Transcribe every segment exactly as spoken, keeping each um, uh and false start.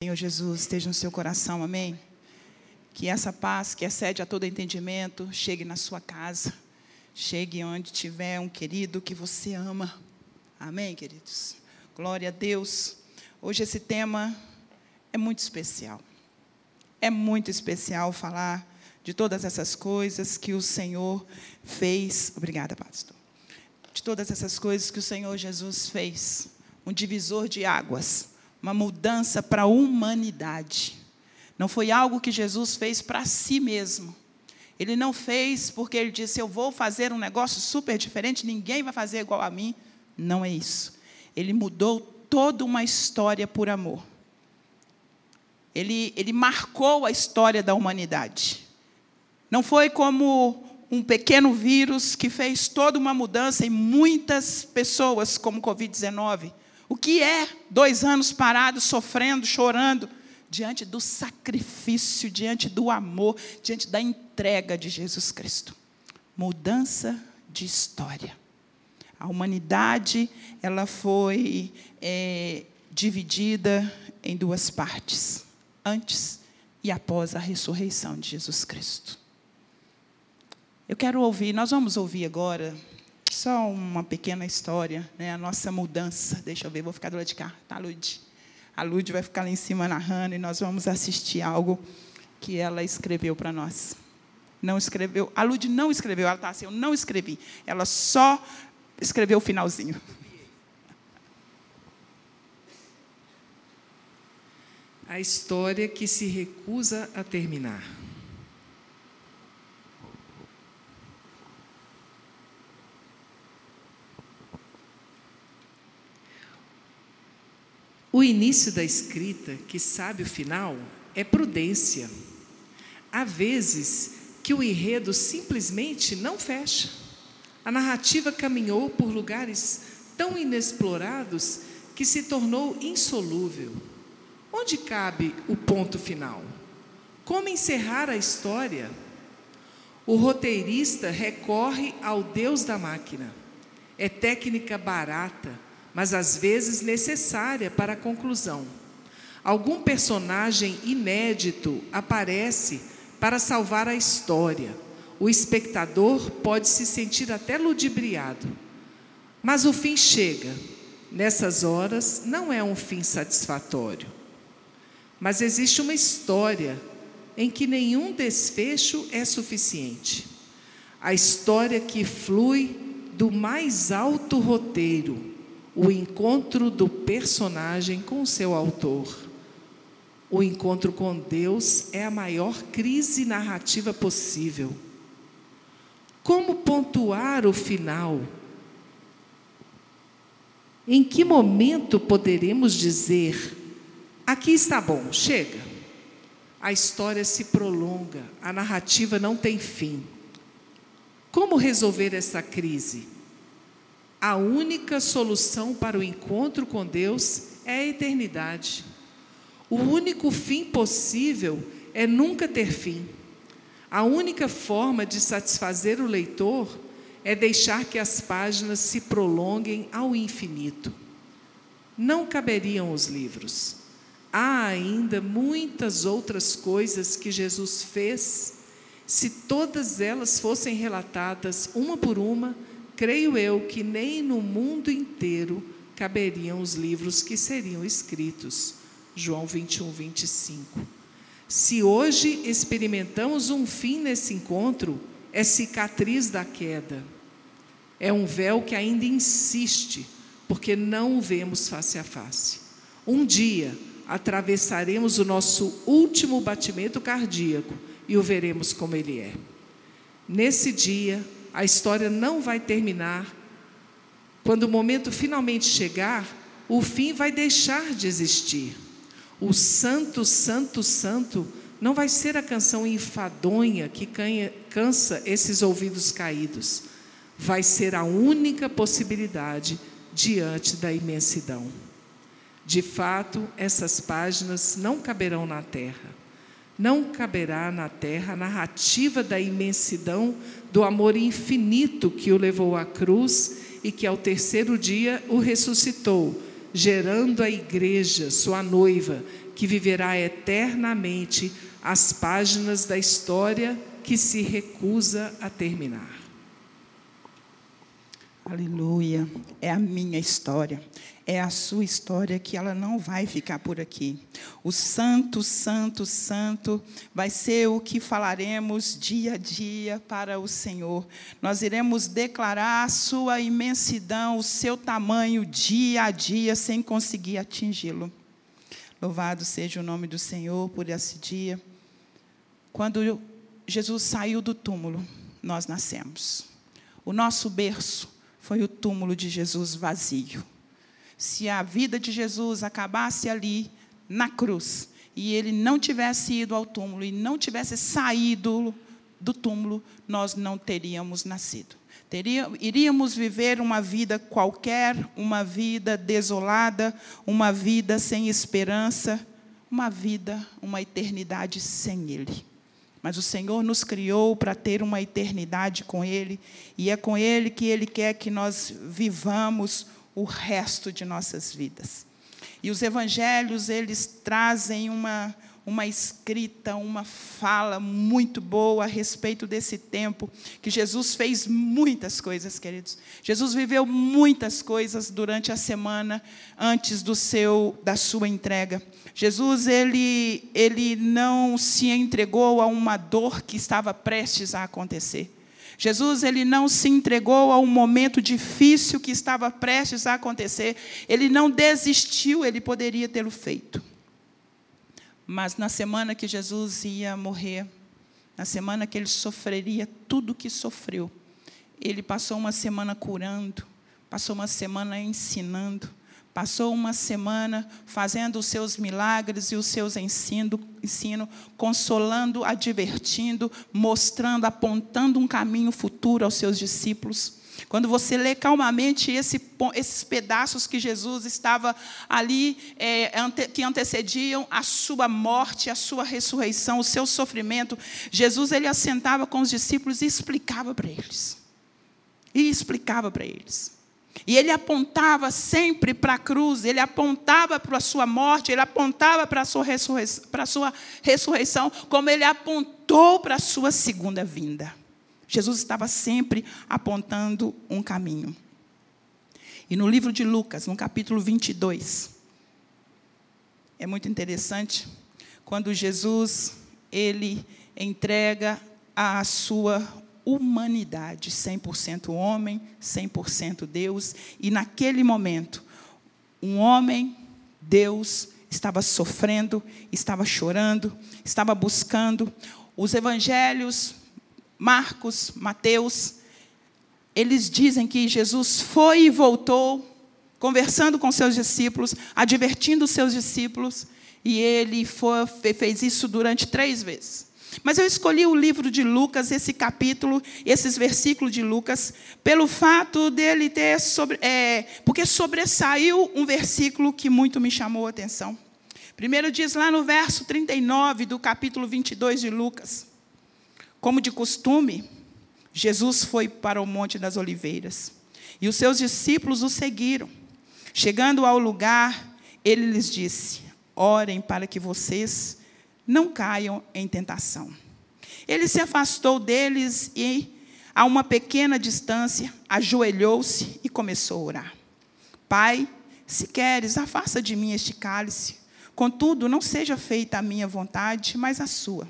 Senhor Jesus esteja no seu coração, amém? Que essa paz que excede a todo entendimento chegue na sua casa, chegue onde tiver um querido que você ama, amém, queridos? Glória a Deus. Hoje esse tema é muito especial, é muito especial falar de todas essas coisas que o Senhor fez, obrigada, pastor, de todas essas coisas que o Senhor Jesus fez, um divisor de águas, uma mudança para a humanidade. Não foi algo que Jesus fez para si mesmo. Ele não fez porque ele disse, eu vou fazer um negócio super diferente, ninguém vai fazer igual a mim. Não é isso. Ele mudou toda uma história por amor. Ele, ele marcou a história da humanidade. Não foi como um pequeno vírus que fez toda uma mudança em muitas pessoas, como covid dezenove. O que é dois anos parados, sofrendo, chorando, diante do sacrifício, diante do amor, diante da entrega de Jesus Cristo? Mudança de história. A humanidade, ela foi é, dividida em duas partes, antes e após a ressurreição de Jesus Cristo. Eu quero ouvir, nós vamos ouvir agora, só uma pequena história, né, a nossa mudança. Deixa eu ver, vou ficar do lado de cá, tá, Lud? A Lud vai ficar lá em cima narrando e nós vamos assistir algo que ela escreveu para nós. Não escreveu, a Lud não escreveu, ela está assim, eu não escrevi. Ela só escreveu o finalzinho. A história que se recusa a terminar. O início da escrita, que sabe o final, é prudência. Há vezes que o enredo simplesmente não fecha. A narrativa caminhou por lugares tão inexplorados que se tornou insolúvel. Onde cabe o ponto final? Como encerrar a história? O roteirista recorre ao Deus da máquina. É técnica barata, mas às vezes necessária para a conclusão. Algum personagem inédito aparece para salvar a história. O espectador pode se sentir até ludibriado. Mas o fim chega. Nessas horas, não é um fim satisfatório. Mas existe uma história em que nenhum desfecho é suficiente. A história que flui do mais alto roteiro, o encontro do personagem com o seu autor. O encontro com Deus é a maior crise narrativa possível. Como pontuar o final? Em que momento poderemos dizer, aqui está bom, chega? A história se prolonga, a narrativa não tem fim. Como resolver essa crise? A única solução para o encontro com Deus é a eternidade. O único fim possível é nunca ter fim. A única forma de satisfazer o leitor é deixar que as páginas se prolonguem ao infinito. Não caberiam os livros. Há ainda muitas outras coisas que Jesus fez. Se todas elas fossem relatadas uma por uma, creio eu que nem no mundo inteiro caberiam os livros que seriam escritos. João vinte e um, vinte e cinco. Se hoje experimentamos um fim nesse encontro, é cicatriz da queda. É um véu que ainda insiste, porque não o vemos face a face. Um dia, atravessaremos o nosso último batimento cardíaco e o veremos como ele é. Nesse dia, a história não vai terminar. Quando o momento finalmente chegar, o fim vai deixar de existir. O santo, santo, santo não vai ser a canção enfadonha que cansa esses ouvidos caídos. Vai ser a única possibilidade diante da imensidão. De fato, essas páginas não caberão na terra. Não caberá na terra a narrativa da imensidão do amor infinito que o levou à cruz e que ao terceiro dia o ressuscitou, gerando a igreja, sua noiva, que viverá eternamente as páginas da história que se recusa a terminar. Aleluia. É a minha história. É a sua história, que ela não vai ficar por aqui. O santo, santo, santo vai ser o que falaremos dia a dia para o Senhor. Nós iremos declarar a sua imensidão, o seu tamanho, dia a dia, sem conseguir atingi-lo. Louvado seja o nome do Senhor por esse dia. Quando Jesus saiu do túmulo, nós nascemos. O nosso berço foi o túmulo de Jesus vazio. Se a vida de Jesus acabasse ali, na cruz, e ele não tivesse ido ao túmulo, e não tivesse saído do túmulo, nós não teríamos nascido. Teria, iríamos viver uma vida qualquer, uma vida desolada, uma vida sem esperança, uma vida, uma eternidade sem Ele. Mas o Senhor nos criou para ter uma eternidade com Ele, e é com Ele que Ele quer que nós vivamos o resto de nossas vidas. E os evangelhos, eles trazem uma, uma escrita, uma fala muito boa a respeito desse tempo, que Jesus fez muitas coisas, queridos. Jesus viveu muitas coisas durante a semana antes do seu, da sua entrega. Jesus, ele, ele não se entregou a uma dor que estava prestes a acontecer. Jesus, ele não se entregou a um momento difícil que estava prestes a acontecer. Ele não desistiu, ele poderia tê-lo feito. Mas na semana que Jesus ia morrer, na semana que ele sofreria tudo o que sofreu, ele passou uma semana curando, passou uma semana ensinando, passou uma semana fazendo os seus milagres e os seus ensino, ensino, consolando, advertindo, mostrando, apontando um caminho futuro aos seus discípulos. Quando você lê calmamente esse, esses pedaços que Jesus estava ali, é, ante, que antecediam a sua morte, a sua ressurreição, o seu sofrimento, Jesus, ele assentava com os discípulos e explicava para eles. E explicava para eles. E ele apontava sempre para a cruz, ele apontava para a sua morte, ele apontava para a sua ressurreição, para a sua ressurreição, como ele apontou para a sua segunda vinda. Jesus estava sempre apontando um caminho. E no livro de Lucas, no capítulo vinte e dois, é muito interessante, quando Jesus, ele entrega a sua humanidade, cem por cento homem, cem por cento Deus, e naquele momento, um homem, Deus, estava sofrendo, estava chorando, estava buscando. Os evangelhos, Marcos, Mateus, eles dizem que Jesus foi e voltou, conversando com seus discípulos, advertindo os seus discípulos, e ele foi, fez isso durante três vezes. Mas eu escolhi o livro de Lucas, esse capítulo, esses versículos de Lucas, pelo fato dele ter, sobre, é, porque sobressaiu um versículo que muito me chamou a atenção. Primeiro diz lá no verso trinta e nove do capítulo vinte e dois de Lucas: como de costume, Jesus foi para o Monte das Oliveiras, e os seus discípulos o seguiram. Chegando ao lugar, ele lhes disse: orem para que vocês não caiam em tentação. Ele se afastou deles e, a uma pequena distância, ajoelhou-se e começou a orar. Pai, se queres, afasta de mim este cálice. Contudo, não seja feita a minha vontade, mas a sua.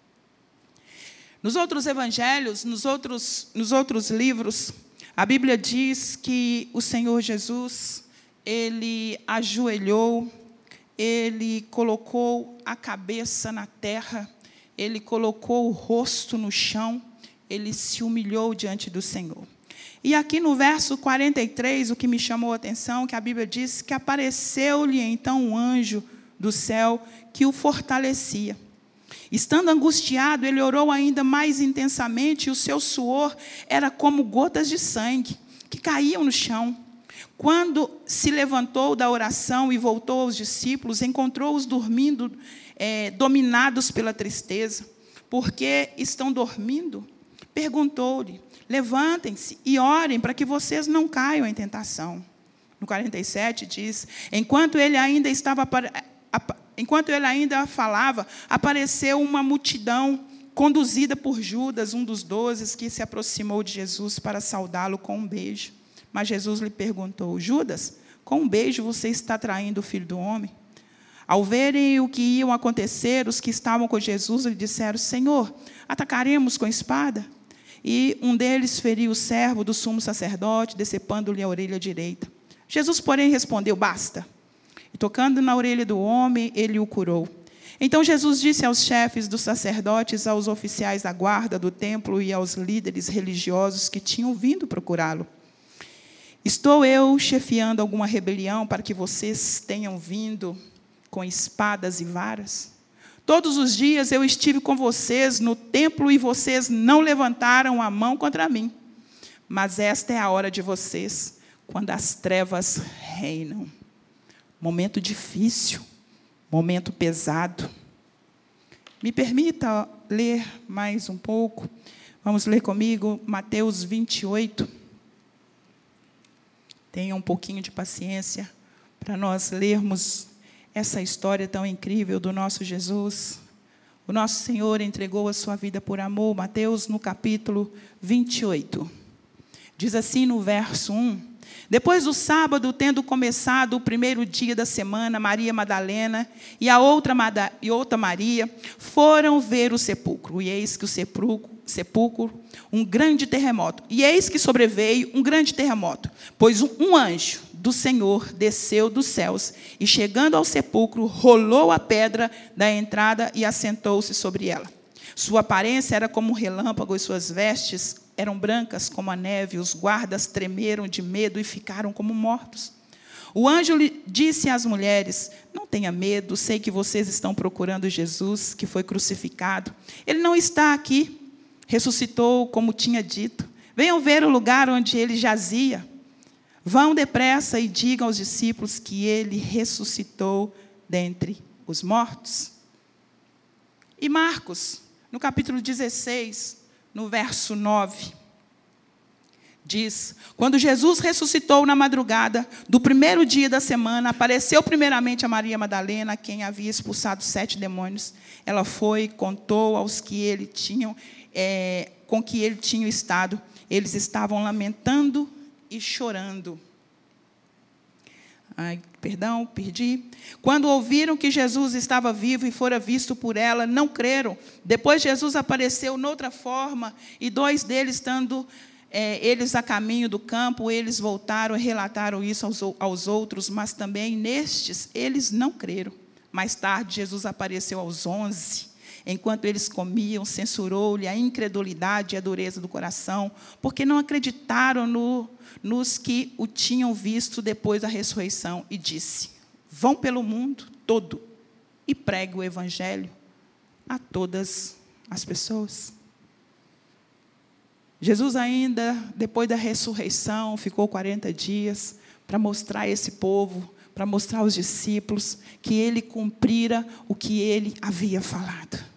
Nos outros evangelhos, nos outros, nos outros livros, a Bíblia diz que o Senhor Jesus, ele ajoelhou, ele colocou a cabeça na terra, ele colocou o rosto no chão, ele se humilhou diante do Senhor. E aqui no verso quarenta e três, o que me chamou a atenção, que a Bíblia diz que apareceu-lhe então um anjo do céu que o fortalecia. Estando angustiado, ele orou ainda mais intensamente, e o seu suor era como gotas de sangue que caíam no chão. Quando se levantou da oração e voltou aos discípulos, encontrou-os dormindo, é, dominados pela tristeza. Por que estão dormindo? Perguntou-lhe: levantem-se e orem para que vocês não caiam em tentação. No quarenta e sete diz: enquanto ele ainda estava enquanto ele ainda falava, apareceu uma multidão conduzida por Judas, um dos doze, que se aproximou de Jesus para saudá-lo com um beijo. Mas Jesus lhe perguntou: Judas, com um beijo você está traindo o Filho do Homem? Ao verem o que ia acontecer, os que estavam com Jesus lhe disseram: Senhor, atacaremos com espada? E um deles feriu o servo do sumo sacerdote, decepando-lhe a orelha direita. Jesus, porém, respondeu: basta. E tocando na orelha do homem, ele o curou. Então Jesus disse aos chefes dos sacerdotes, aos oficiais da guarda do templo e aos líderes religiosos que tinham vindo procurá-lo: estou eu chefiando alguma rebelião para que vocês tenham vindo com espadas e varas? Todos os dias eu estive com vocês no templo e vocês não levantaram a mão contra mim. Mas esta é a hora de vocês, quando as trevas reinam. Momento difícil, momento pesado. Me permita ler mais um pouco. Vamos ler comigo Mateus vinte e oito. Tenha um pouquinho de paciência para nós lermos essa história tão incrível do nosso Jesus. O nosso Senhor entregou a sua vida por amor. Mateus, no capítulo vinte e oito. Diz assim no verso um: depois do sábado, tendo começado o primeiro dia da semana, Maria Madalena e a outra, e outra Maria foram ver o sepulcro. E eis que o sepulcro, sepulcro, um grande terremoto. E eis que sobreveio um grande terremoto, pois um, um anjo do Senhor desceu dos céus e, chegando ao sepulcro, rolou a pedra da entrada e assentou-se sobre ela. Sua aparência era como um relâmpago e suas vestes eram brancas como a neve. Os guardas tremeram de medo e ficaram como mortos. O anjo lhe disse às mulheres: não tenha medo, sei que vocês estão procurando Jesus, que foi crucificado. Ele não está aqui, ressuscitou como tinha dito. Venham ver o lugar onde ele jazia. Vão depressa e digam aos discípulos que ele ressuscitou dentre os mortos. E Marcos, no capítulo dezesseis, no verso nove, diz: quando Jesus ressuscitou na madrugada do primeiro dia da semana, apareceu primeiramente a Maria Madalena, quem havia expulsado sete demônios. Ela foi e contou aos que ele tinham, é, com que ele tinha estado. Eles estavam lamentando e chorando. Ai, perdão, perdi. Quando ouviram que Jesus estava vivo e fora visto por ela, não creram. Depois Jesus apareceu noutra forma, e dois deles, estando é, eles a caminho do campo, eles voltaram e relataram isso aos, aos outros, mas também nestes eles não creram. Mais tarde, Jesus apareceu aos onze. Enquanto eles comiam, censurou-lhe a incredulidade e a dureza do coração, porque não acreditaram no, nos que o tinham visto depois da ressurreição, e disse: vão pelo mundo todo e pregue o evangelho a todas as pessoas. Jesus ainda, depois da ressurreição, ficou quarenta dias para mostrar a esse povo, para mostrar aos discípulos que ele cumprira o que ele havia falado.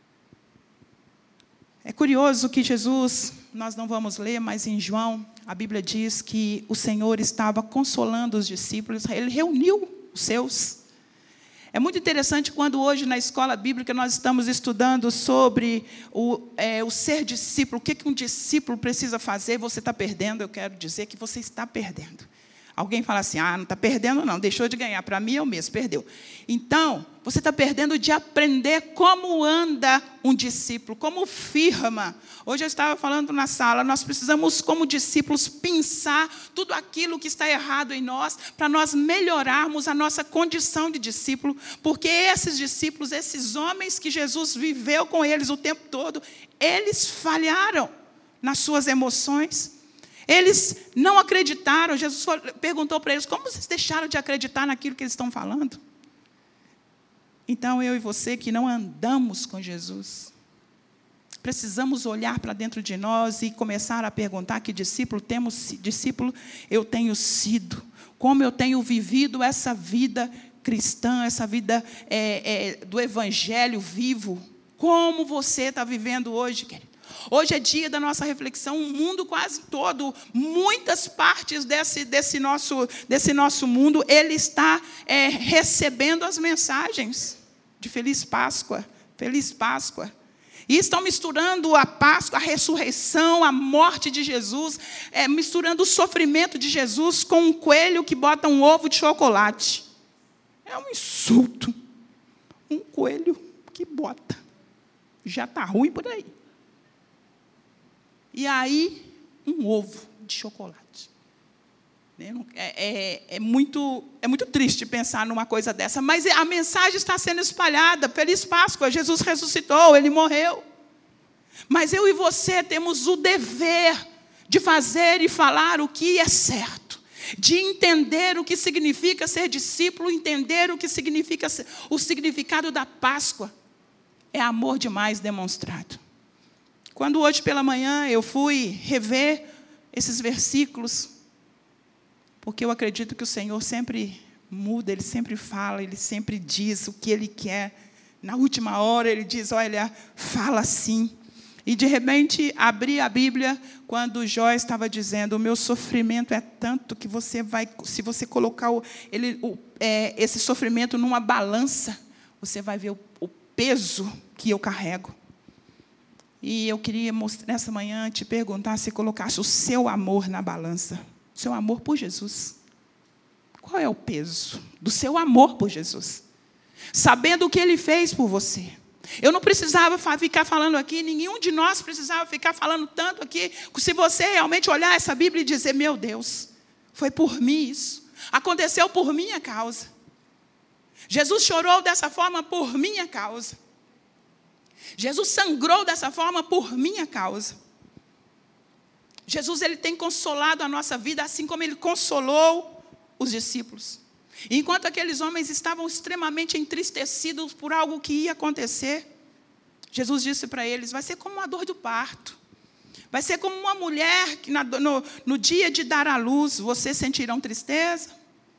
É curioso que Jesus, nós não vamos ler, mas em João, a Bíblia diz que o Senhor estava consolando os discípulos, ele reuniu os seus. É muito interessante quando hoje na escola bíblica nós estamos estudando sobre o, é, o ser discípulo, o que, que um discípulo precisa fazer. Você está perdendo, eu quero dizer que você está perdendo. Alguém fala assim: ah, não está perdendo não, deixou de ganhar, para mim é o mesmo, perdeu. Então, você está perdendo de aprender como anda um discípulo, como firma. Hoje eu estava falando na sala, nós precisamos, como discípulos, pensar tudo aquilo que está errado em nós, para nós melhorarmos a nossa condição de discípulo, porque esses discípulos, esses homens que Jesus viveu com eles o tempo todo, eles falharam nas suas emoções. Eles não acreditaram. Jesus perguntou para eles: como vocês deixaram de acreditar naquilo que eles estão falando? Então, eu e você que não andamos com Jesus, precisamos olhar para dentro de nós e começar a perguntar: que discípulo temos, discípulo eu tenho sido? Como eu tenho vivido essa vida cristã, essa vida é, é, do evangelho vivo? Como você está vivendo hoje, querido? Hoje é dia da nossa reflexão, o mundo quase todo, muitas partes desse, desse, nosso, desse nosso mundo, ele está é, recebendo as mensagens de Feliz Páscoa, Feliz Páscoa. E estão misturando a Páscoa, a ressurreição, a morte de Jesus, é, misturando o sofrimento de Jesus com um coelho que bota um ovo de chocolate. É um insulto. Um coelho que bota. Já está ruim por aí. E aí, um ovo de chocolate. É, é, é, muito, é muito triste pensar numa coisa dessa, mas a mensagem está sendo espalhada. Feliz Páscoa, Jesus ressuscitou, Ele morreu. Mas eu e você temos o dever de fazer e falar o que é certo, de entender o que significa ser discípulo, entender o que significa ser, o significado da Páscoa. É amor demais demonstrado. Quando hoje pela manhã eu fui rever esses versículos, porque eu acredito que o Senhor sempre muda, Ele sempre fala, Ele sempre diz o que Ele quer. Na última hora Ele diz, olha, fala assim. E de repente abri a Bíblia quando Jó estava dizendo, o meu sofrimento é tanto que você vai, se você colocar o, ele, o, é, esse sofrimento numa balança, você vai ver o, o peso que eu carrego. E eu queria mostrar, nessa manhã te perguntar se colocasse o seu amor na balança. Seu amor por Jesus. Qual é o peso do seu amor por Jesus? Sabendo o que Ele fez por você. Eu não precisava ficar falando aqui, nenhum de nós precisava ficar falando tanto aqui. Se você realmente olhar essa Bíblia e dizer, meu Deus, foi por mim isso. Aconteceu por minha causa. Jesus chorou dessa forma por minha causa. Jesus sangrou dessa forma por minha causa. Jesus ele tem consolado a nossa vida, assim como Ele consolou os discípulos. Enquanto aqueles homens estavam extremamente entristecidos por algo que ia acontecer, Jesus disse para eles, vai ser como uma dor do parto. Vai ser como uma mulher que na, no, no dia de dar à luz, vocês sentirão tristeza.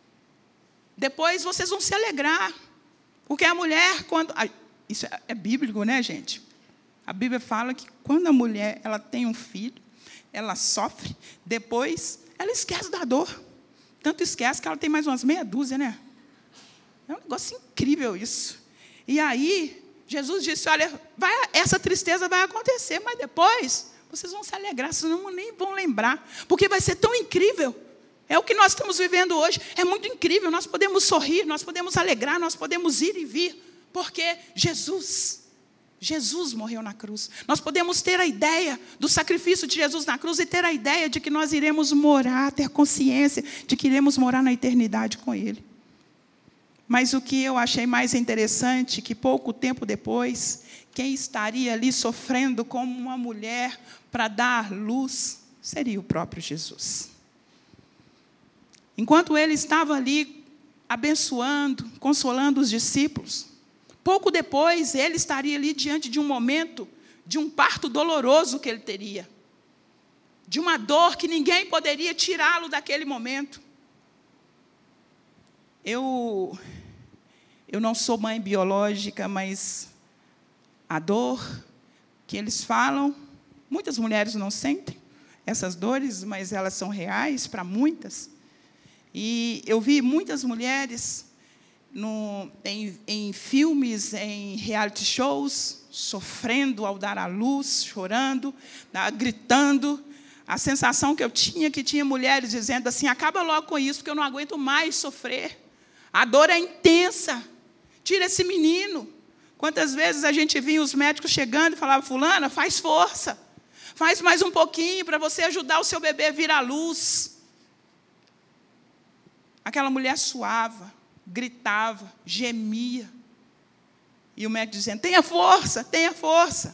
Depois vocês vão se alegrar. Porque a mulher, quando... Isso é, é bíblico, né, gente? A Bíblia fala que quando a mulher ela tem um filho, ela sofre, depois ela esquece da dor. Tanto esquece que ela tem mais umas meia dúzia, né? É um negócio incrível isso. E aí, Jesus disse, olha, vai, essa tristeza vai acontecer, mas depois vocês vão se alegrar, vocês não nem vão lembrar, porque vai ser tão incrível. É o que nós estamos vivendo hoje, é muito incrível, nós podemos sorrir, nós podemos alegrar, nós podemos ir e vir, porque Jesus... Jesus morreu na cruz. Nós podemos ter a ideia do sacrifício de Jesus na cruz e ter a ideia de que nós iremos morar, ter consciência de que iremos morar na eternidade com Ele. Mas o que eu achei mais interessante, que pouco tempo depois, quem estaria ali sofrendo como uma mulher para dar luz, seria o próprio Jesus. Enquanto Ele estava ali abençoando, consolando os discípulos, pouco depois, ele estaria ali diante de um momento, de um parto doloroso que ele teria. De uma dor que ninguém poderia tirá-lo daquele momento. Eu, eu não sou mãe biológica, mas a dor que eles falam, muitas mulheres não sentem essas dores, mas elas são reais para muitas. E eu vi muitas mulheres... No, em, em filmes, em reality shows, sofrendo ao dar à luz, chorando, gritando. A sensação que eu tinha, que tinha mulheres dizendo assim, acaba logo com isso, porque eu não aguento mais sofrer. A dor é intensa. Tira esse menino. Quantas vezes a gente via os médicos chegando e falava, fulana, faz força. Faz mais um pouquinho para você ajudar o seu bebê a vir à luz. Aquela mulher suava. Gritava, gemia. E o médico dizendo, tenha força, tenha força.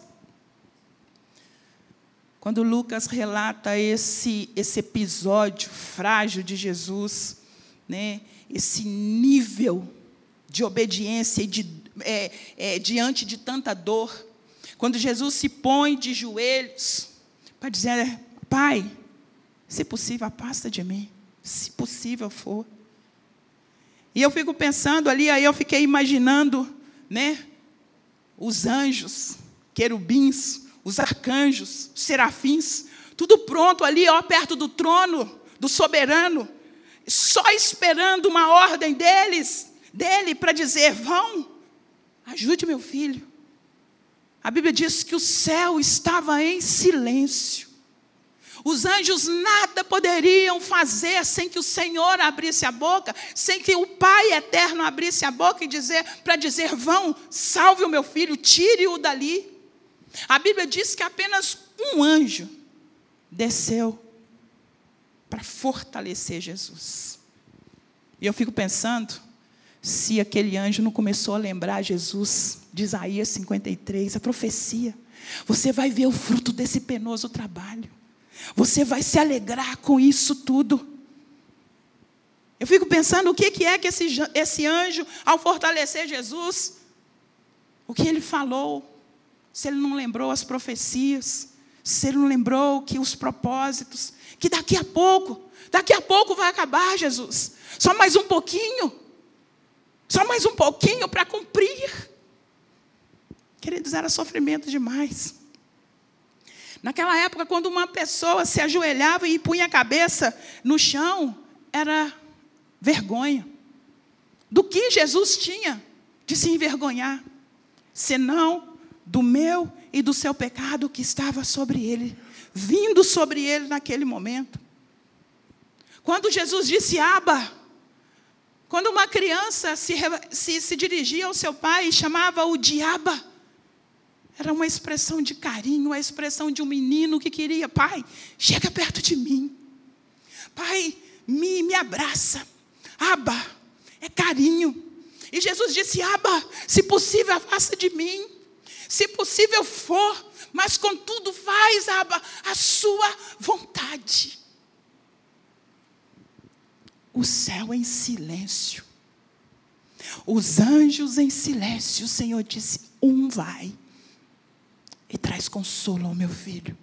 Quando Lucas relata esse, esse episódio frágil de Jesus, né, esse nível de obediência e de, é, é, diante de tanta dor, quando Jesus se põe de joelhos para dizer, Pai, se possível, afasta de mim, se possível for. E eu fico pensando ali, aí eu fiquei imaginando, né, os anjos, querubins, os arcanjos, os serafins, tudo pronto ali, ó, perto do trono do soberano, só esperando uma ordem deles, dele para dizer: vão, ajude meu filho. A Bíblia diz que o céu estava em silêncio. Os anjos nada poderiam fazer sem que o Senhor abrisse a boca, sem que o Pai eterno abrisse a boca e dizer, para dizer: vão, salve o meu filho, tire-o dali. A Bíblia diz que apenas um anjo desceu para fortalecer Jesus. E eu fico pensando, se aquele anjo não começou a lembrar Jesus de Isaías cinquenta e três, a profecia: você vai ver o fruto desse penoso trabalho. Você vai se alegrar com isso tudo. Eu fico pensando o que é que esse, esse anjo, ao fortalecer Jesus, o que ele falou, se ele não lembrou as profecias, se ele não lembrou que os propósitos, que daqui a pouco, daqui a pouco vai acabar, Jesus. Só mais um pouquinho, só mais um pouquinho para cumprir. Queridos, era sofrimento demais. Naquela época, quando uma pessoa se ajoelhava e punha a cabeça no chão, era vergonha. Do que Jesus tinha de se envergonhar? Senão do meu e do seu pecado que estava sobre ele, vindo sobre ele naquele momento. Quando Jesus disse Abba, quando uma criança se, se, se dirigia ao seu pai e chamava-o de Abba, era uma expressão de carinho, uma expressão de um menino que queria: pai, chega perto de mim. Pai, me, me abraça. Abba, é carinho. E Jesus disse: Abba, se possível, afasta de mim. Se possível for, mas contudo faz, Abba, a sua vontade. O céu em silêncio. Os anjos em silêncio. O Senhor disse: um vai e traz consolo ao meu filho.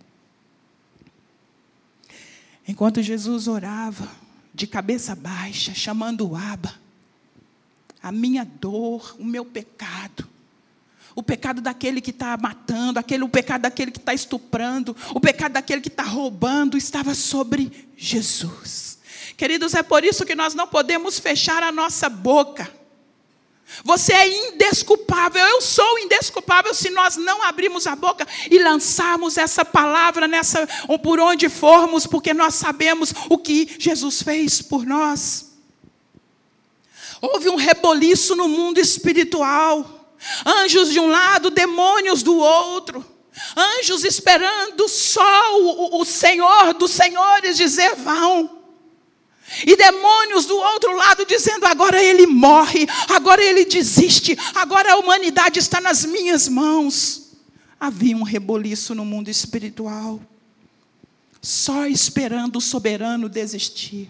Enquanto Jesus orava, de cabeça baixa, chamando o Abba, a minha dor, o meu pecado, o pecado daquele que está matando, aquele, o pecado daquele que está estuprando, o pecado daquele que está roubando, estava sobre Jesus. Queridos, é por isso que nós não podemos fechar a nossa boca. Você é indesculpável, eu sou indesculpável se nós não abrirmos a boca e lançarmos essa palavra nessa, ou por onde formos, porque nós sabemos o que Jesus fez por nós. Houve um reboliço no mundo espiritual, anjos de um lado, demônios do outro, anjos esperando só o, o Senhor dos senhores dizer vão. E demônios do outro lado dizendo: agora ele morre, agora ele desiste, agora a humanidade está nas minhas mãos. Havia um reboliço no mundo espiritual, só esperando o soberano desistir.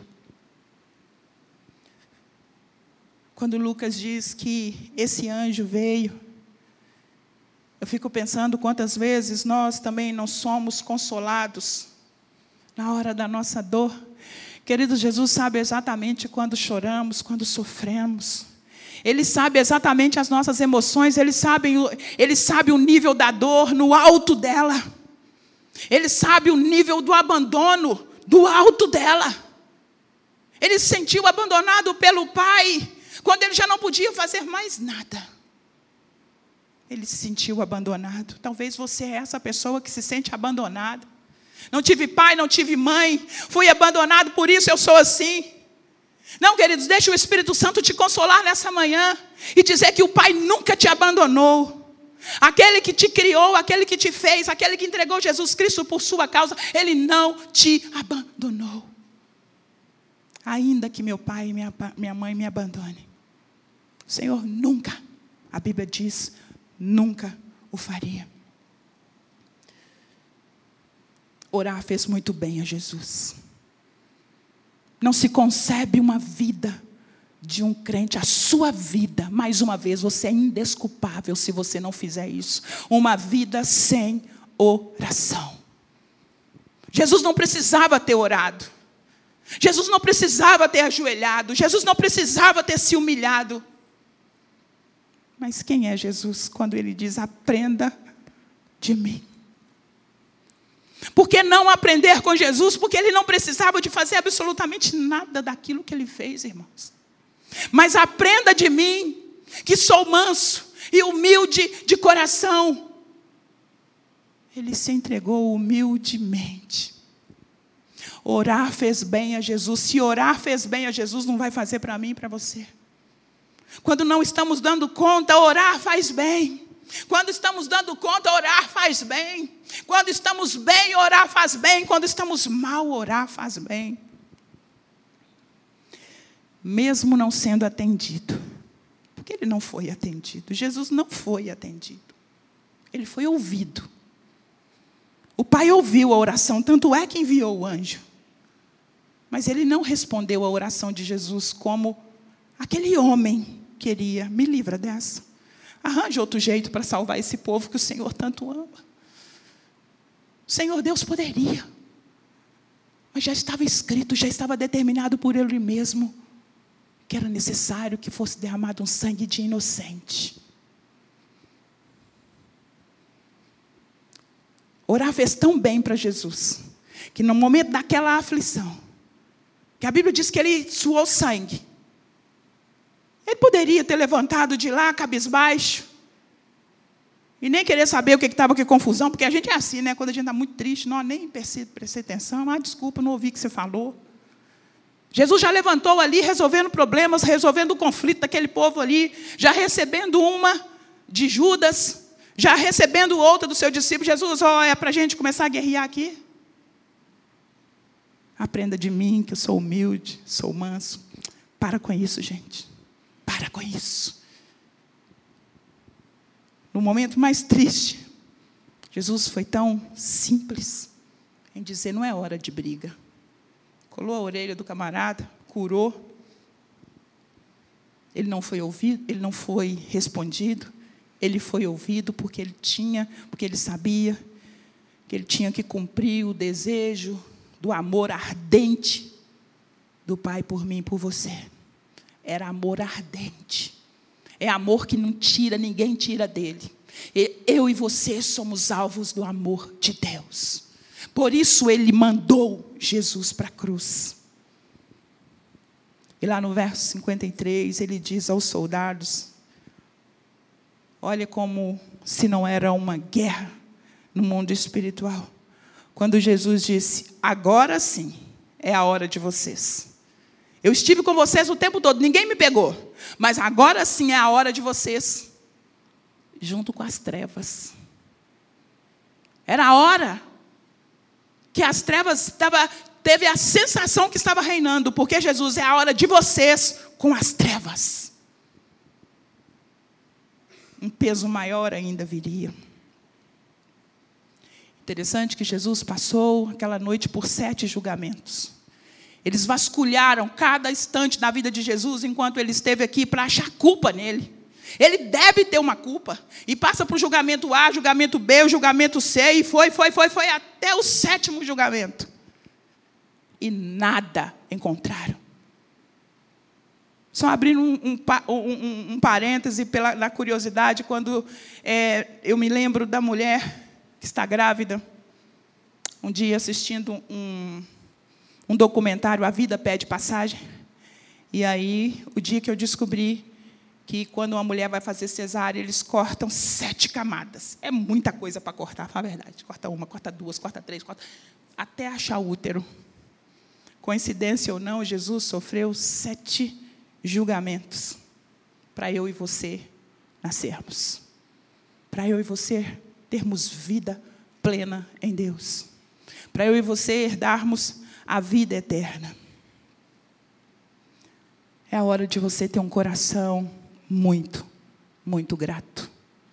Quando Lucas diz que esse anjo veio, eu fico pensando quantas vezes nós também não somos consolados na hora da nossa dor. Querido, Jesus sabe exatamente quando choramos, quando sofremos. Ele sabe exatamente as nossas emoções, Ele sabe, Ele sabe o nível da dor no alto dela. Ele sabe o nível do abandono do alto dela. Ele se sentiu abandonado pelo Pai, quando ele já não podia fazer mais nada. Ele se sentiu abandonado. Talvez você é essa pessoa que se sente abandonada. Não tive pai, não tive mãe, fui abandonado, por isso eu sou assim. Não, queridos, deixa o Espírito Santo te consolar nessa manhã e dizer que o Pai nunca te abandonou. Aquele que te criou, aquele que te fez, aquele que entregou Jesus Cristo por sua causa, Ele não te abandonou. Ainda que meu pai e minha, minha mãe me abandonem, o Senhor nunca, a Bíblia diz, nunca o faria. Orar fez muito bem a Jesus. Não se concebe uma vida de um crente, a sua vida, mais uma vez, você é indesculpável se você não fizer isso. Uma vida sem oração. Jesus não precisava ter orado. Jesus não precisava ter ajoelhado. Jesus não precisava ter se humilhado. Mas quem é Jesus quando Ele diz: aprenda de mim. Por que não aprender com Jesus? Porque ele não precisava de fazer absolutamente nada daquilo que ele fez, irmãos. Mas aprenda de mim, que sou manso e humilde de coração. Ele se entregou humildemente. Orar fez bem a Jesus. Se orar fez bem a Jesus, não vai fazer para mim e para você. Quando não estamos dando conta, orar faz bem. Quando estamos dando conta, orar faz bem. Quando estamos bem, orar faz bem. Quando estamos mal, orar faz bem. Mesmo não sendo atendido. Porque ele não foi atendido. Jesus não foi atendido. Ele foi ouvido. O Pai ouviu a oração, tanto é que enviou o anjo. Mas ele não respondeu a oração de Jesus como aquele homem queria. Me livra dessa. Arranje outro jeito para salvar esse povo que o Senhor tanto ama. O Senhor Deus poderia. Mas já estava escrito, já estava determinado por Ele mesmo, que era necessário que fosse derramado um sangue de inocente. Orar fez tão bem para Jesus, que no momento daquela aflição, que a Bíblia diz que ele suou sangue, ele poderia ter levantado de lá, cabisbaixo, e nem querer saber o que estava com confusão, porque a gente é assim, né? Quando a gente está muito triste, não, nem prestei, prestei atenção, ah, desculpa, não ouvi o que você falou. Jesus já levantou ali, resolvendo problemas, resolvendo o conflito daquele povo ali, já recebendo uma de Judas, já recebendo outra do seu discípulo. Jesus, ó, é para a gente começar a guerrear aqui? Aprenda de mim, que eu sou humilde, sou manso. Para com isso, gente. Para com isso. No momento mais triste, Jesus foi tão simples em dizer, não é hora de briga. Colou a orelha do camarada, curou. Ele não foi ouvido, ele não foi respondido. Ele foi ouvido porque ele tinha, porque ele sabia que ele tinha que cumprir o desejo do amor ardente do Pai por mim e por você. Era amor ardente. É amor que não tira, ninguém tira dele. Eu e você somos alvos do amor de Deus. Por isso ele mandou Jesus para a cruz. E lá no verso cinquenta e três, ele diz aos soldados, olha como se não era uma guerra no mundo espiritual. Quando Jesus disse, agora sim, é a hora de vocês. Eu estive com vocês o tempo todo, ninguém me pegou. Mas agora sim é a hora de vocês, junto com as trevas. Era a hora que as trevas tava, teve a sensação que estava reinando, porque Jesus, é a hora de vocês com as trevas. Um peso maior ainda viria. Interessante que Jesus passou aquela noite por sete julgamentos. Eles vasculharam cada instante da vida de Jesus enquanto ele esteve aqui para achar culpa nele. Ele deve ter uma culpa. E passa para o julgamento A, julgamento B, o julgamento C, e foi, foi, foi, foi até o sétimo julgamento. E nada encontraram. Só abrindo um, um, um, um parêntese pela, na curiosidade, quando é, eu me lembro da mulher que está grávida, um dia assistindo um, um documentário, A Vida Pede Passagem, e aí, o dia que eu descobri que quando uma mulher vai fazer cesárea, eles cortam sete camadas. É muita coisa para cortar, fala a verdade. Corta uma, corta duas, corta três, corta... até achar o útero. Coincidência ou não, Jesus sofreu sete julgamentos para eu e você nascermos. Para eu e você termos vida plena em Deus. Para eu e você herdarmos a vida eterna. É a hora de você ter um coração muito, muito grato.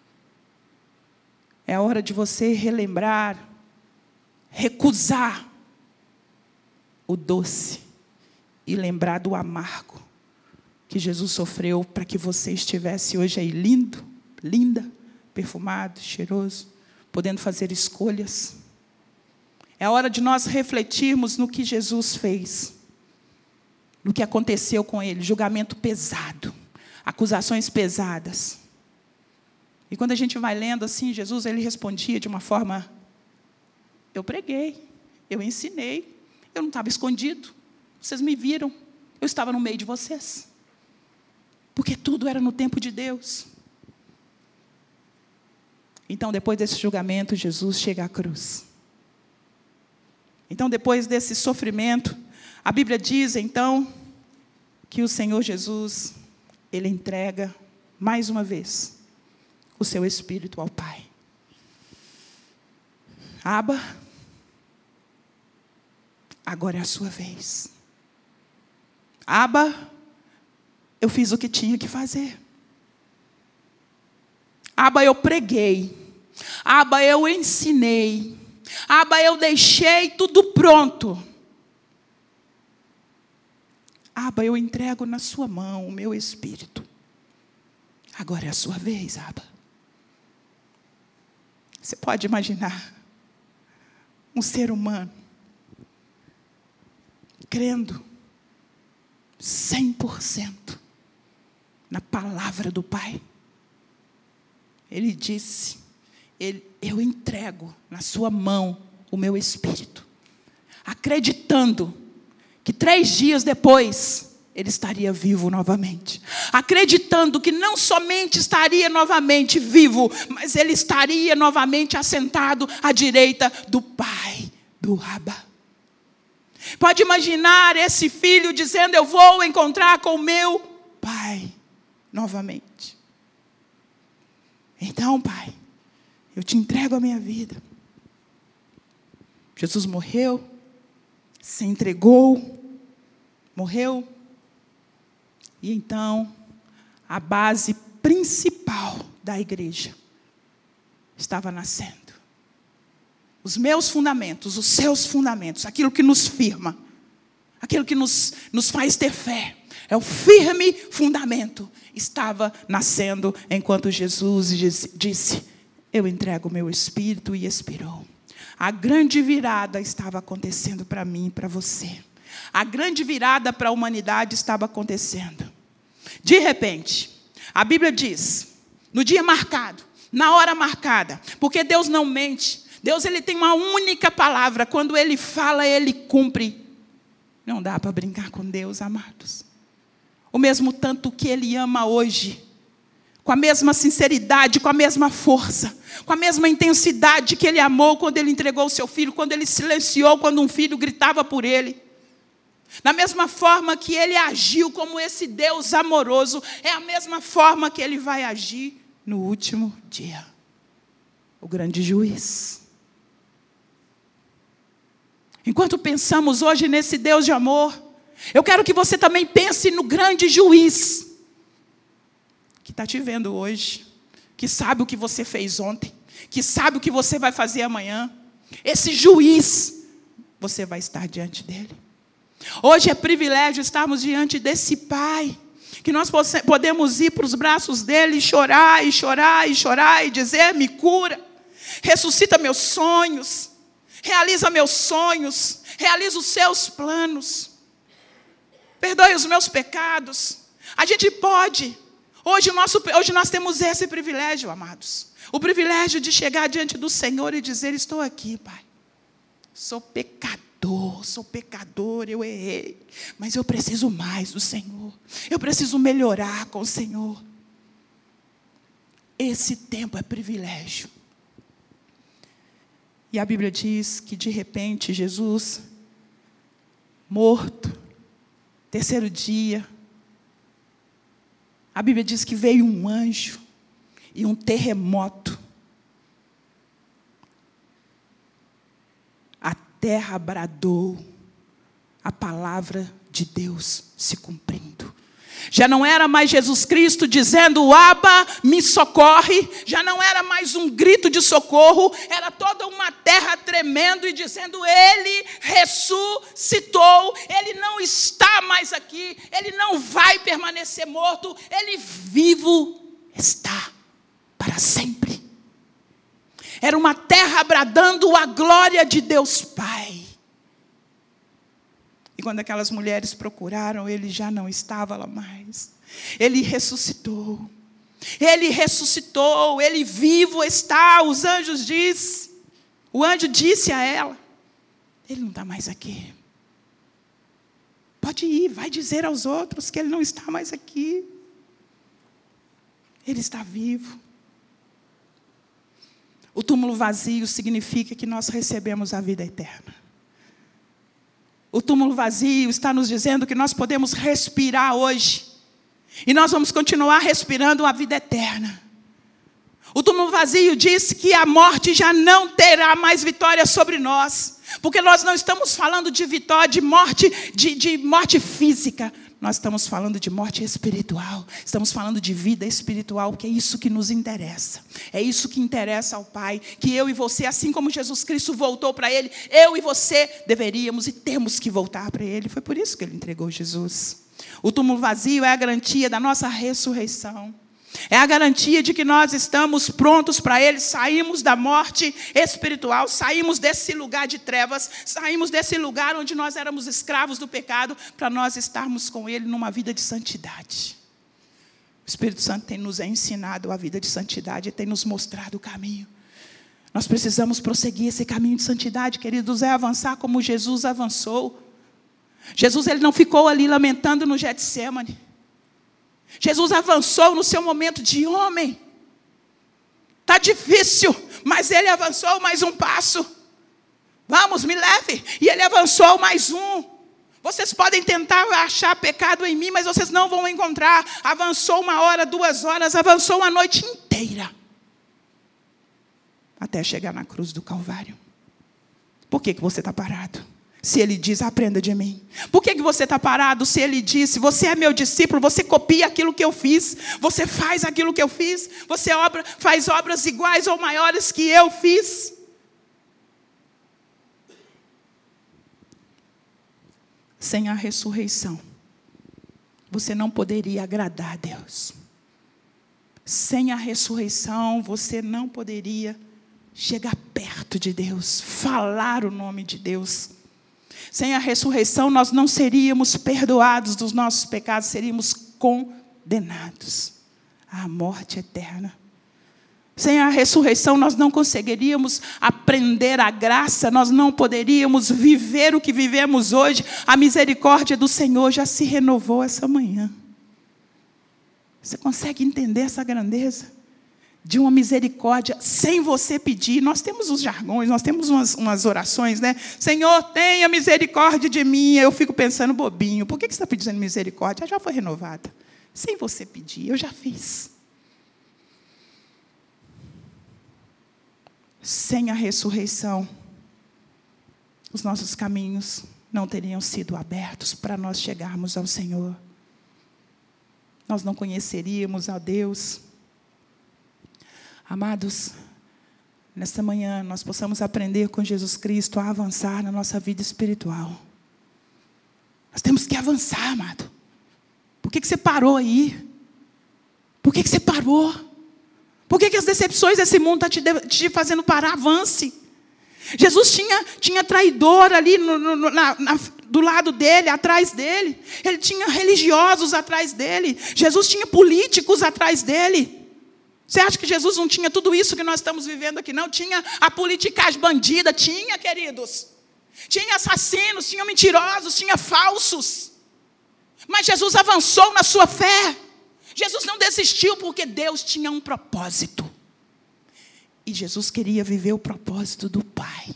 É a hora de você relembrar, recusar o doce e lembrar do amargo que Jesus sofreu para que você estivesse hoje aí lindo, linda, perfumado, cheiroso, podendo fazer escolhas. É a hora de nós refletirmos no que Jesus fez, no que aconteceu com ele, julgamento pesado, acusações pesadas. E quando a gente vai lendo assim, Jesus ele respondia de uma forma, Eu preguei, eu ensinei, eu não estava escondido. Vocês me viram, eu estava no meio de vocês. Porque tudo era no tempo de Deus. Então, depois desse julgamento, Jesus chega à cruz. Então, depois desse sofrimento, a Bíblia diz, então, que o Senhor Jesus, Ele entrega, mais uma vez, o seu Espírito ao Pai. Abba, agora é a sua vez. Abba, eu fiz o que tinha que fazer. Abba, eu preguei. Abba, eu ensinei. Abba, eu deixei tudo pronto. Abba, eu entrego na sua mão o meu espírito. Agora é a sua vez, Abba. Você pode imaginar um ser humano crendo cem por cento na palavra do Pai? Ele disse, ele, eu entrego na sua mão o meu espírito, acreditando que três dias depois ele estaria vivo novamente, acreditando que não somente estaria novamente vivo, mas ele estaria novamente assentado à direita do Pai, do Abba. Pode imaginar esse filho dizendo, eu vou encontrar com o meu Pai novamente. Então, Pai, eu te entrego a minha vida. Jesus morreu, se entregou, morreu. E então, a base principal da igreja estava nascendo. Os meus fundamentos, os seus fundamentos, aquilo que nos firma, aquilo que nos, nos faz ter fé, é o firme fundamento, estava nascendo enquanto Jesus disse, eu entrego o meu espírito, e expirou. A grande virada estava acontecendo para mim e para você. A grande virada para a humanidade estava acontecendo. De repente, a Bíblia diz, no dia marcado, na hora marcada, porque Deus não mente, Deus ele tem uma única palavra, quando Ele fala, Ele cumpre. Não dá para brincar com Deus, amados. O mesmo tanto que Ele ama hoje, com a mesma sinceridade, com a mesma força, com a mesma intensidade que Ele amou quando Ele entregou o seu filho, quando Ele silenciou quando um filho gritava por Ele. Da mesma forma que Ele agiu como esse Deus amoroso, é a mesma forma que Ele vai agir no último dia. O grande juiz. Enquanto pensamos hoje nesse Deus de amor, eu quero que você também pense no grande juiz, que está te vendo hoje, que sabe o que você fez ontem, que sabe o que você vai fazer amanhã. Esse juiz, você vai estar diante dele. Hoje é privilégio estarmos diante desse Pai, que nós podemos ir para os braços dele e chorar, e chorar, e chorar, e dizer, me cura, ressuscita meus sonhos, realiza meus sonhos, realiza os seus planos, perdoe os meus pecados. A gente pode, hoje, o nosso, hoje nós temos esse privilégio, amados, o privilégio de chegar diante do Senhor e dizer, estou aqui, Pai, sou pecador, sou pecador, eu errei, mas eu preciso mais do Senhor, eu preciso melhorar com o Senhor. Esse tempo é privilégio. E a Bíblia diz que, de repente, Jesus, morto, terceiro dia, a Bíblia diz que veio um anjo e um terremoto. A terra bradou, a palavra de Deus se cumprindo. Já não era mais Jesus Cristo dizendo, Abba, me socorre. Já não era mais um grito de socorro. Era toda uma terra tremendo e dizendo, Ele ressuscitou. Ele não está mais aqui. Ele não vai permanecer morto. Ele vivo está para sempre. Era uma terra bradando a glória de Deus Pai. E quando aquelas mulheres procuraram, ele já não estava lá mais. Ele ressuscitou. Ele ressuscitou. Ele vivo está. Os anjos dizem, O anjo disse a ela: ele não está mais aqui. Pode ir, vai dizer aos outros que ele não está mais aqui. Ele está vivo. O túmulo vazio significa que nós recebemos a vida eterna. O túmulo vazio está nos dizendo que nós podemos respirar hoje. E nós vamos continuar respirando a vida eterna. O túmulo vazio diz que a morte já não terá mais vitória sobre nós. Porque nós não estamos falando de vitória, de morte, de, de morte física. Nós estamos falando de morte espiritual. Estamos falando de vida espiritual, que é isso que nos interessa. É isso que interessa ao Pai. Que eu e você, assim como Jesus Cristo voltou para Ele, eu e você deveríamos e temos que voltar para Ele. Foi por isso que Ele entregou Jesus. O túmulo vazio é a garantia da nossa ressurreição. É a garantia de que nós estamos prontos para Ele, saímos da morte espiritual, saímos desse lugar de trevas, saímos desse lugar onde nós éramos escravos do pecado, para nós estarmos com Ele numa vida de santidade. O Espírito Santo tem nos ensinado a vida de santidade, tem nos mostrado o caminho. Nós precisamos prosseguir esse caminho de santidade, queridos, é avançar como Jesus avançou. Jesus, ele não ficou ali lamentando no Getsêmani. Jesus avançou no seu momento de homem. Está difícil, mas ele avançou mais um passo. Vamos, me leve. E ele avançou mais um. Vocês podem tentar achar pecado em mim, mas vocês não vão encontrar. Avançou uma hora, duas horas, avançou a noite inteira. Até chegar na cruz do Calvário. Por que que você está parado? Se ele diz, aprenda de mim. Por que que você está parado? Se ele disse, você é meu discípulo, você copia aquilo que eu fiz, você faz aquilo que eu fiz, você obra, faz obras iguais ou maiores que eu fiz. Sem a ressurreição, você não poderia agradar a Deus. Sem a ressurreição, você não poderia chegar perto de Deus, falar o nome de Deus. Sem a ressurreição, nós não seríamos perdoados dos nossos pecados, seríamos condenados à morte eterna. Sem a ressurreição, nós não conseguiríamos aprender a graça, nós não poderíamos viver o que vivemos hoje. A misericórdia do Senhor já se renovou essa manhã. Você consegue entender essa grandeza? De uma misericórdia, sem você pedir. Nós temos os jargões, nós temos umas, umas orações, né? Senhor, tenha misericórdia de mim. Eu fico pensando, bobinho, por que você está pedindo misericórdia? Já foi renovada. Sem você pedir, eu já fiz. Sem a ressurreição, os nossos caminhos não teriam sido abertos para nós chegarmos ao Senhor. Nós não conheceríamos a Deus. Amados, nesta manhã nós possamos aprender com Jesus Cristo a avançar na nossa vida espiritual. Nós temos que avançar, amado. Por que que você parou aí? Por que que você parou? Por que que as decepções desse mundo estão te, te fazendo parar? Avance. Jesus tinha, tinha traidor ali no, no, na, na, do lado dele, atrás dele. Ele tinha religiosos atrás dele. Jesus tinha políticos atrás dele. Você acha que Jesus não tinha tudo isso que nós estamos vivendo aqui? Não tinha a politicagem bandida? Tinha, queridos. Tinha assassinos, tinha mentirosos, tinha falsos. Mas Jesus avançou na sua fé. Jesus não desistiu porque Deus tinha um propósito. E Jesus queria viver o propósito do Pai.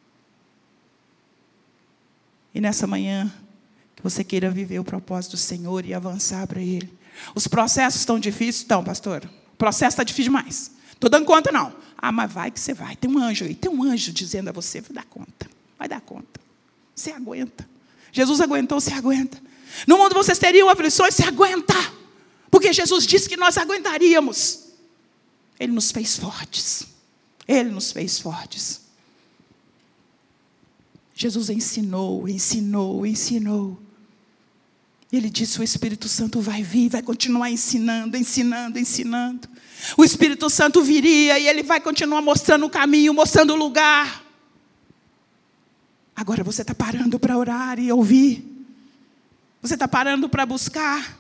E nessa manhã, que você queira viver o propósito do Senhor e avançar para Ele. Os processos estão difíceis? Estão, pastor. O processo está difícil demais. Estou dando conta, não. Ah, mas vai que você vai. Tem um anjo aí. Tem um anjo dizendo a você, vai dar conta. Vai dar conta. Você aguenta. Jesus aguentou, você aguenta. No mundo vocês teriam aflições, você aguenta. Porque Jesus disse que nós aguentaríamos. Ele nos fez fortes. Ele nos fez fortes. Jesus ensinou, ensinou, ensinou. Ele disse, o Espírito Santo vai vir, vai continuar ensinando, ensinando, ensinando. O Espírito Santo viria e ele vai continuar mostrando o caminho, mostrando o lugar. Agora você está parando para orar e ouvir. Você está parando para buscar.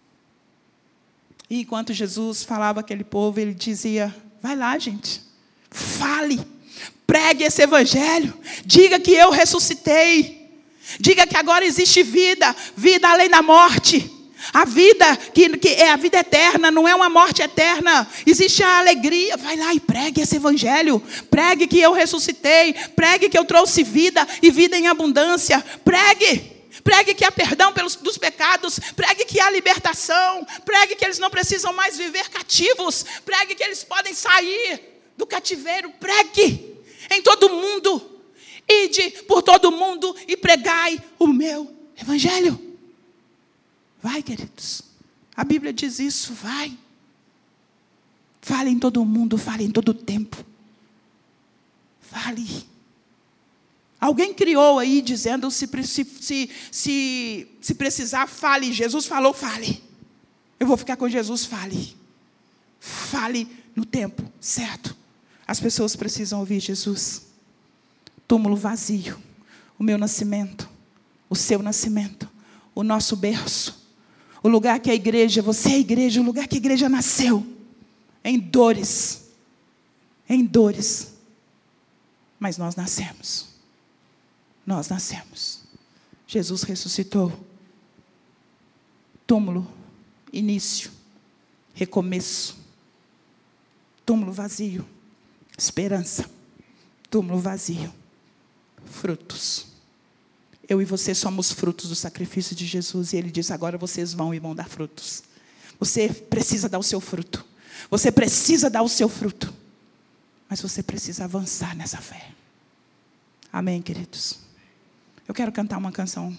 E enquanto Jesus falava àquele povo, ele dizia, vai lá, gente. Fale, pregue esse evangelho. Diga que eu ressuscitei. Diga que agora existe vida, vida além da morte. A vida que, que é a vida eterna, não é uma morte eterna. Existe a alegria. Vai lá e pregue esse evangelho. Pregue que eu ressuscitei. Pregue que eu trouxe vida e vida em abundância. Pregue. Pregue que há perdão pelos, dos pecados. Pregue que há libertação. Pregue que eles não precisam mais viver cativos. Pregue que eles podem sair do cativeiro. Pregue em todo mundo. Ide por todo mundo e pregai o meu evangelho. Vai, queridos. A Bíblia diz isso, vai. Fale em todo mundo, fale em todo tempo. Fale. Alguém criou aí dizendo, se, se, se, se, se precisar, fale. Jesus falou, fale. Eu vou ficar com Jesus, fale. Fale no tempo certo. As pessoas precisam ouvir Jesus. Túmulo vazio. O meu nascimento. O seu nascimento. O nosso berço. O lugar que a igreja, você é a igreja, o lugar que a igreja nasceu. Em dores. Em dores. Mas nós nascemos. Nós nascemos. Jesus ressuscitou. Túmulo, início, recomeço. Túmulo vazio, esperança. Túmulo vazio, frutos. Eu e você somos frutos do sacrifício de Jesus. E Ele diz, agora vocês vão e vão dar frutos. Você precisa dar o seu fruto. Você precisa dar o seu fruto. Mas você precisa avançar nessa fé. Amém, queridos? Eu quero cantar uma canção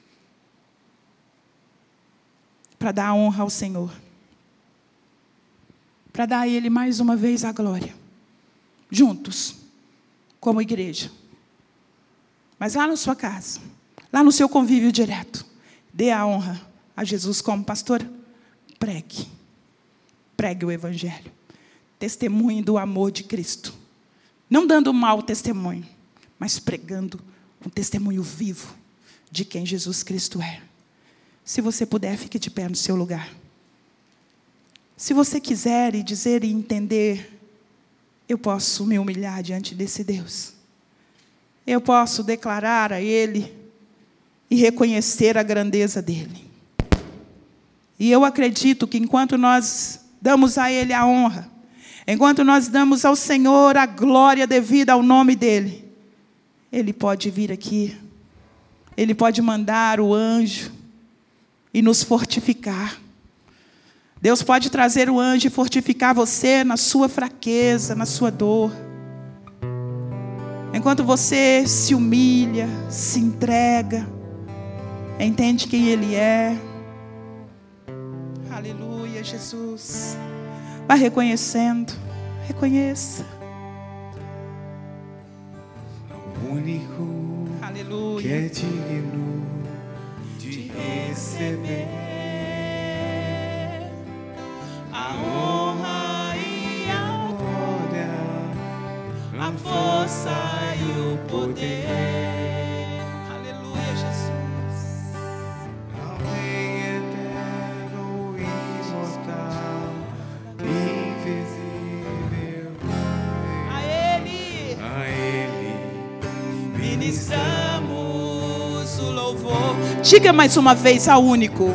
para dar honra ao Senhor. Para dar a Ele mais uma vez a glória. Juntos, como igreja. Mas lá na sua casa, lá no seu convívio direto, dê a honra a Jesus como pastor. Pregue. Pregue o evangelho. Testemunhe do amor de Cristo. Não dando mau testemunho, mas pregando um testemunho vivo de quem Jesus Cristo é. Se você puder, fique de pé no seu lugar. Se você quiser e dizer e entender, eu posso me humilhar diante desse Deus. Eu posso declarar a Ele e reconhecer a grandeza dEle. E eu acredito que enquanto nós damos a Ele a honra, enquanto nós damos ao Senhor a glória devida ao nome dEle, Ele pode vir aqui, Ele pode mandar o anjo e nos fortificar. Deus pode trazer o anjo e fortificar você na sua fraqueza, na sua dor. Enquanto você se humilha, se entrega, entende quem Ele é. Aleluia, Jesus. Vai reconhecendo, reconheça. O único Aleluia. que é digno de receber a honra e a glória, a força e o poder. Aleluia, Jesus. ao Rei eterno, imortal, invisível. A Ele A Ele ministramos o louvor. Diga mais uma vez ao único.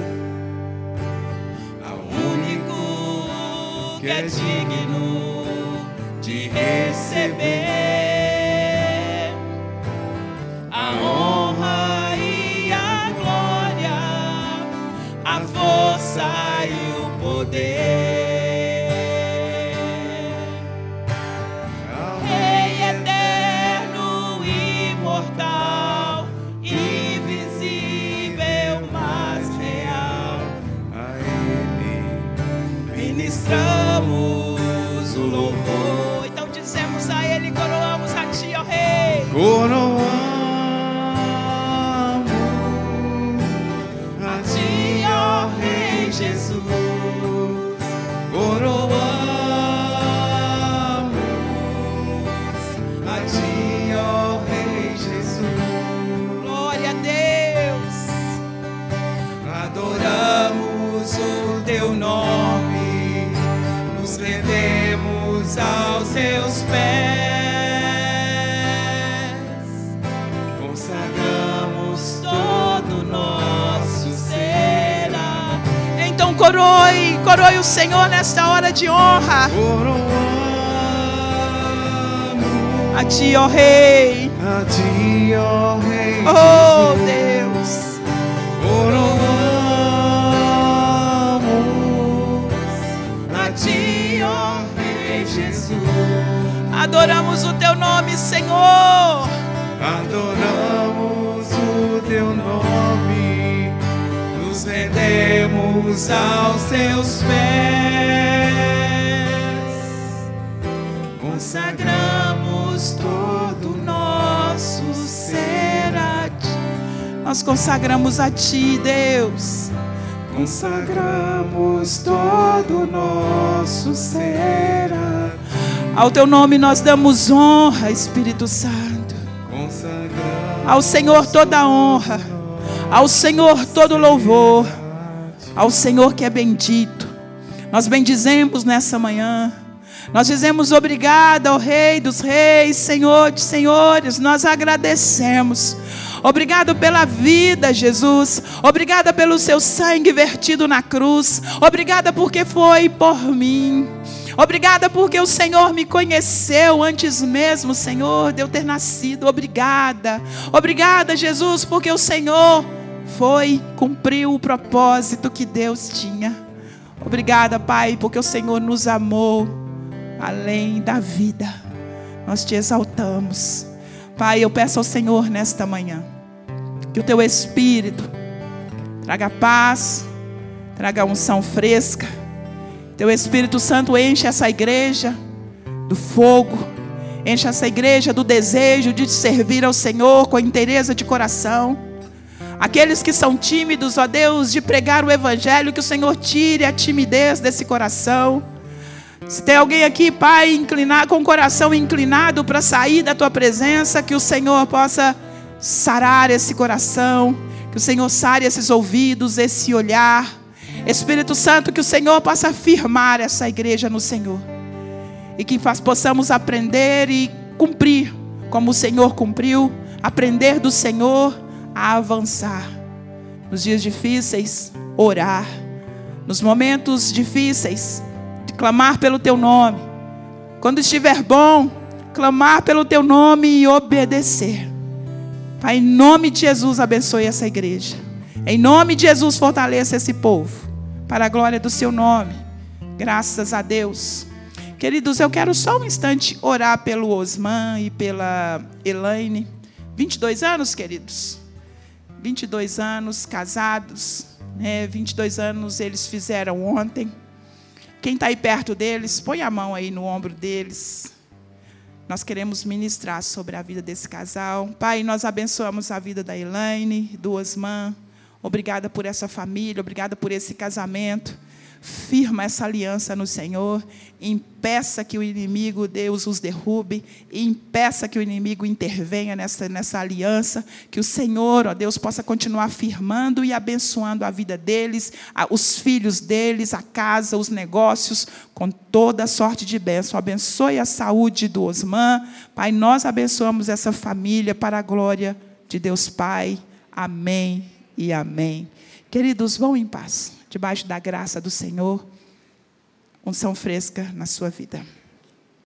ao Único que é digno de receber a honra e a glória, a força e o poder. ao Rei eterno, imortal, invisível, mas real. a Ele Ministramos o louvor. Então dizemos a Ele, coroamos a Ti, ó Rei. coroamos A Ti, ó Rei Jesus. coroamos A Ti, ó Rei Jesus. Glória a Deus. Adoramos o Teu nome. Nos rendemos aos Teus pés. Coroe, coroe o Senhor nesta hora de honra. Coroamos A ti, ó Rei. a ti, ó Rei Oh, Jesus. Deus. Coroamos a ti, ó Rei Jesus. Adoramos o teu nome, Senhor. Adoramos o teu nome, nos rendemos aos teus pés, consagramos todo o nosso ser a ti. Nós consagramos a ti, Deus. Consagramos todo o nosso ser a ti. Ao teu nome nós damos honra, Espírito Santo. Consagramos Ao Senhor toda a honra. Ao Senhor todo o louvor. Ao Senhor que é bendito. Nós bendizemos nessa manhã. Nós dizemos obrigado ao Rei dos Reis, Senhor de Senhores. Nós agradecemos. Obrigado pela vida, Jesus. Obrigada pelo seu sangue vertido na cruz. Obrigada porque foi por mim. Obrigada porque o Senhor me conheceu antes mesmo, Senhor, de eu ter nascido. Obrigada. Obrigada, Jesus, porque o Senhor foi, cumpriu o propósito que Deus tinha. Obrigada, Pai, porque o Senhor nos amou além da vida. Nós te exaltamos. Pai, eu peço ao Senhor nesta manhã que o teu Espírito traga paz, traga unção fresca. Teu Espírito Santo enche essa igreja do fogo, enche essa igreja do desejo de te servir ao Senhor com inteireza de coração. Aqueles que são tímidos, ó Deus, de pregar o Evangelho, que o Senhor tire a timidez desse coração. Se tem alguém aqui, Pai, inclinar, com o coração inclinado para sair da tua presença, que o Senhor possa sarar esse coração, que o Senhor sare esses ouvidos, esse olhar. Espírito Santo, que o Senhor possa firmar essa igreja no Senhor. E que faz, possamos aprender e cumprir como o Senhor cumpriu. Aprender do Senhor a avançar. Nos dias difíceis, orar. Nos momentos difíceis, de clamar pelo teu nome. Quando estiver bom, clamar pelo teu nome e obedecer. Pai, em nome de Jesus, abençoe essa igreja. Em nome de Jesus, fortaleça esse povo. Para a glória do seu nome. Graças a Deus. Queridos, eu quero só um instante orar pelo Osman e pela Elaine. vinte e dois anos, queridos. vinte e dois anos, casados. Né? vinte e dois anos eles fizeram ontem. Quem está aí perto deles, põe a mão aí no ombro deles. Nós queremos ministrar sobre a vida desse casal. Pai, nós abençoamos a vida da Elaine, do Osman. Obrigada por essa família, obrigada por esse casamento. Firma essa aliança no Senhor. Impeça que o inimigo, Deus, os derrube. Impeça que o inimigo intervenha nessa, nessa aliança. Que o Senhor, ó Deus, possa continuar firmando e abençoando a vida deles, a, os filhos deles, a casa, os negócios, com toda sorte de bênção. Abençoe a saúde do Osman. Pai, nós abençoamos essa família para a glória de Deus Pai. Amém e amém. Queridos, vão em paz, debaixo da graça do Senhor. Unção fresca na sua vida.